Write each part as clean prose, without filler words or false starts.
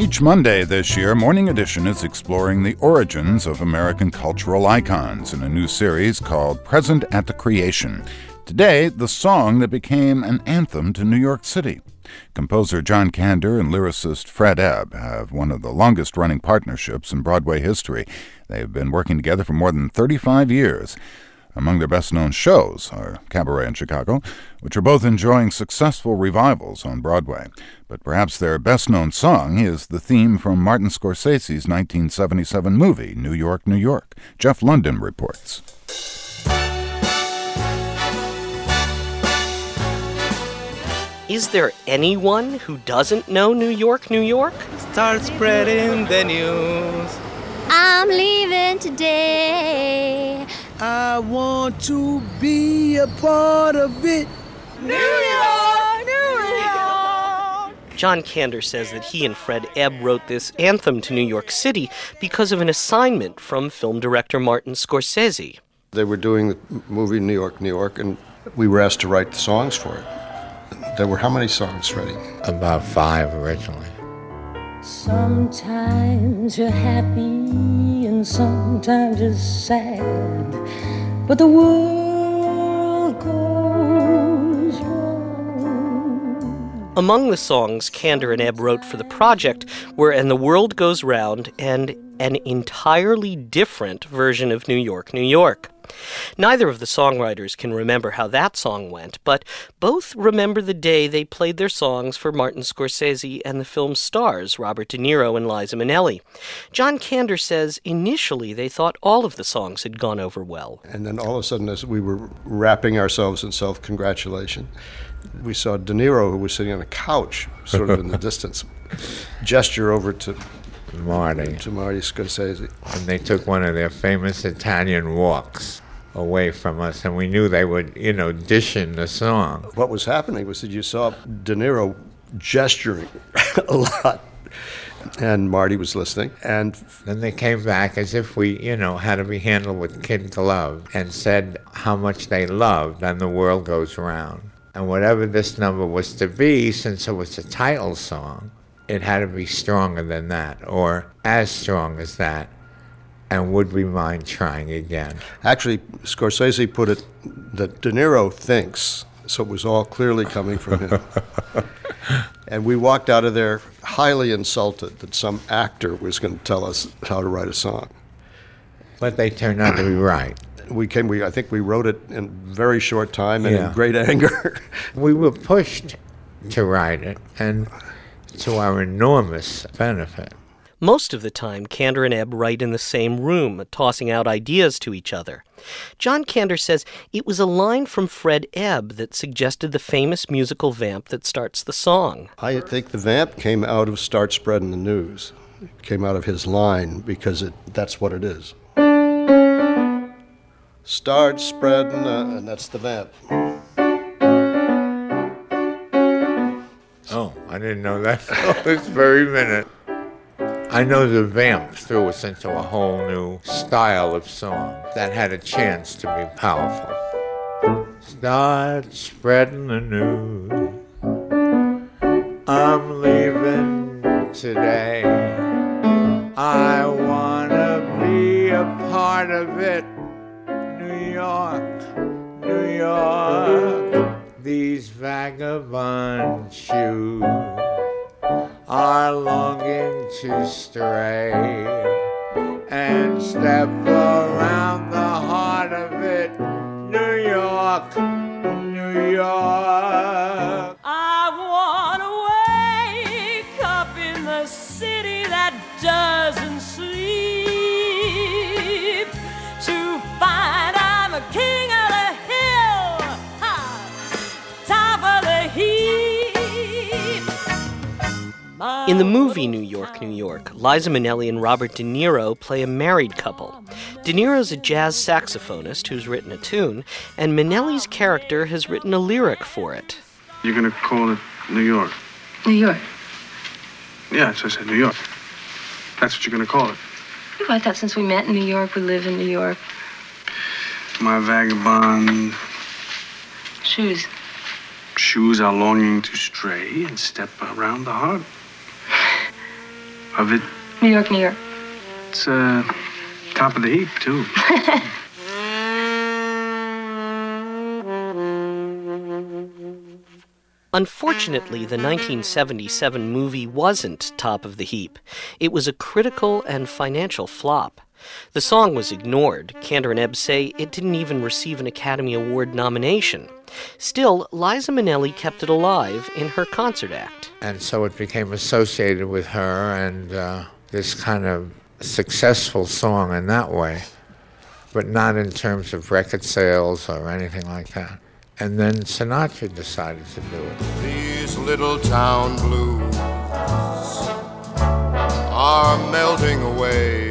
Each Monday this year, Morning Edition is exploring the origins of American cultural icons in a new series called Present at the Creation. Today, the song that became an anthem to New York City. Composer John Kander and lyricist Fred Ebb have one of the longest-running partnerships in Broadway history. They've been working together for more than 35 years. Among their best-known shows are Cabaret and Chicago, which are both enjoying successful revivals on Broadway. But perhaps their best-known song is the theme from Martin Scorsese's 1977 movie, New York, New York. Jeff London reports. Is there anyone who doesn't know New York, New York? Start spreading the news. I'm leaving today. I want to be a part of it. New York, New York. John Kander says that he and Fred Ebb wrote this anthem to New York City because of an assignment from film director Martin Scorsese. They were doing the movie New York, New York, and we were asked to write the songs for it. There were how many songs, Freddie? About 5 originally. Sometimes you're happy and sometimes you're sad, but the world goes round. Among the songs Kander and Ebb wrote for the project were And the World Goes Round and an entirely different version of New York, New York. Neither of the songwriters can remember how that song went, but both remember the day they played their songs for Martin Scorsese and the film's stars, Robert De Niro and Liza Minnelli. John Kander says initially they thought all of the songs had gone over well. And then all of a sudden, as we were wrapping ourselves in self-congratulation, we saw De Niro, who was sitting on a couch, sort of in the distance, gesture over to Marty Scorsese. And they took one of their famous Italian walks away from us, and we knew they would, dish in the song. What was happening was that you saw De Niro gesturing a lot, and Marty was listening. And then they came back as if we, had to be handled with kid glove, and said how much they loved And the World Goes Round. And whatever this number was to be, since it was a title song, it had to be stronger than that, or as strong as that. And would we mind trying again? Actually, Scorsese put it that De Niro thinks, so it was all clearly coming from him. And we walked out of there highly insulted that some actor was going to tell us how to write a song. But they turned out to be right. I think we wrote it in very short time and in great anger. We were pushed to write it, and to our enormous benefit. Most of the time, Kander and Ebb write in the same room, tossing out ideas to each other. John Kander says it was a line from Fred Ebb that suggested the famous musical vamp that starts the song. I think the vamp came out of Start Spreading the News. It came out of his line because that's what it is. Start spreading, and that's the vamp. Oh, I didn't know that this very minute. I know the vamp threw us into a whole new style of song that had a chance to be powerful. Start spreading the news. I'm leaving today. I want to be a part of it. New York, New York. These vagabond shoes are longing to stray and step around the heart of it. New York, New York. I want to wake up in the city that doesn't sleep, to find I'm a king of the hill, top of the heap. In the movie New York, New York, Liza Minnelli and Robert De Niro play a married couple. De Niro's a jazz saxophonist who's written a tune, and Minnelli's character has written a lyric for it. You're going to call it New York? New York. Yeah, so I said New York. That's what you're going to call it. Well, I thought since we met in New York, we live in New York. My vagabond Shoes. Shoes are longing to stray and step around the heart. Of it? New York, New York. It's, top of the heap, too. Unfortunately, the 1977 movie wasn't top of the heap. It was a critical and financial flop. The song was ignored. Kander and Ebb say it didn't even receive an Academy Award nomination. Still, Liza Minnelli kept it alive in her concert act. And so it became associated with her and this kind of successful song in that way, but not in terms of record sales or anything like that. And then Sinatra decided to do it. These little town blues are melting away.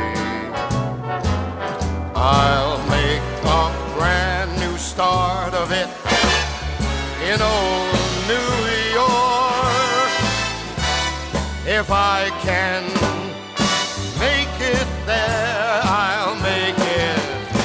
I'll make a brand new start of it in old New York. If I can make it there, I'll make it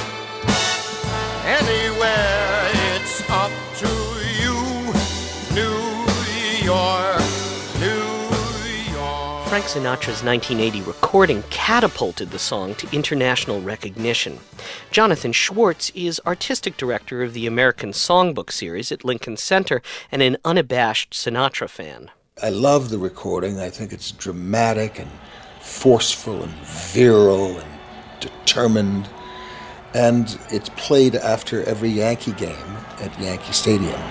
anywhere. It's up to you, New York, New York. Frank Sinatra's 1980 recording catapulted the song to international recognition. Jonathan Schwartz is artistic director of the American Songbook series at Lincoln Center and an unabashed Sinatra fan. I love the recording. I think it's dramatic and forceful and virile and determined. And it's played after every Yankee game at Yankee Stadium.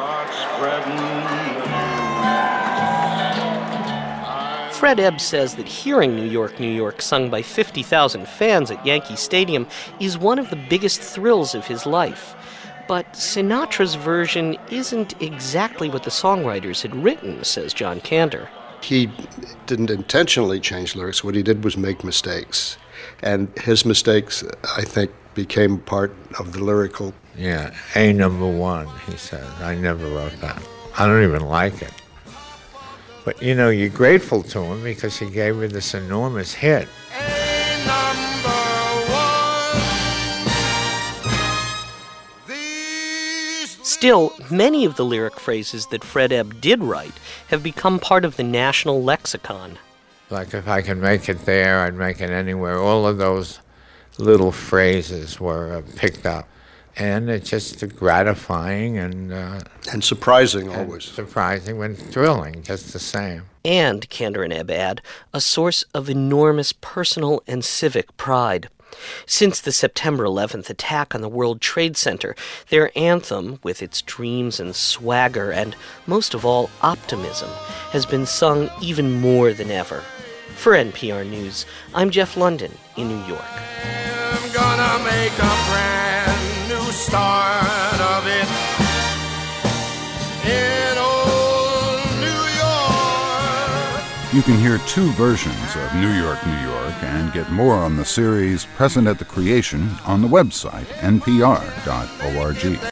Fred Ebb says that hearing New York, New York sung by 50,000 fans at Yankee Stadium is one of the biggest thrills of his life. But Sinatra's version isn't exactly what the songwriters had written, says John Kander. He didn't intentionally change lyrics. What he did was make mistakes. And his mistakes, I think, became part of the lyrical. Yeah, A number one, he says. I never wrote that. I don't even like it. But, you know, you're grateful to him because he gave you this enormous hit. Still, many of the lyric phrases that Fred Ebb did write have become part of the national lexicon. Like, if I can make it there, I'd make it anywhere. All of those little phrases were picked up. And it's just gratifying and surprising always. Surprising and thrilling, just the same. And, Kander and Ebb add, a source of enormous personal and civic pride. Since the September 11th attack on the World Trade Center, their anthem, with its dreams and swagger and, most of all, optimism, has been sung even more than ever. For NPR News, I'm Jeff London in New York. I'm gonna make a brand new start of it in old New York. You can hear two versions of New York, New York, and get more on the series Present at the Creation on the website npr.org.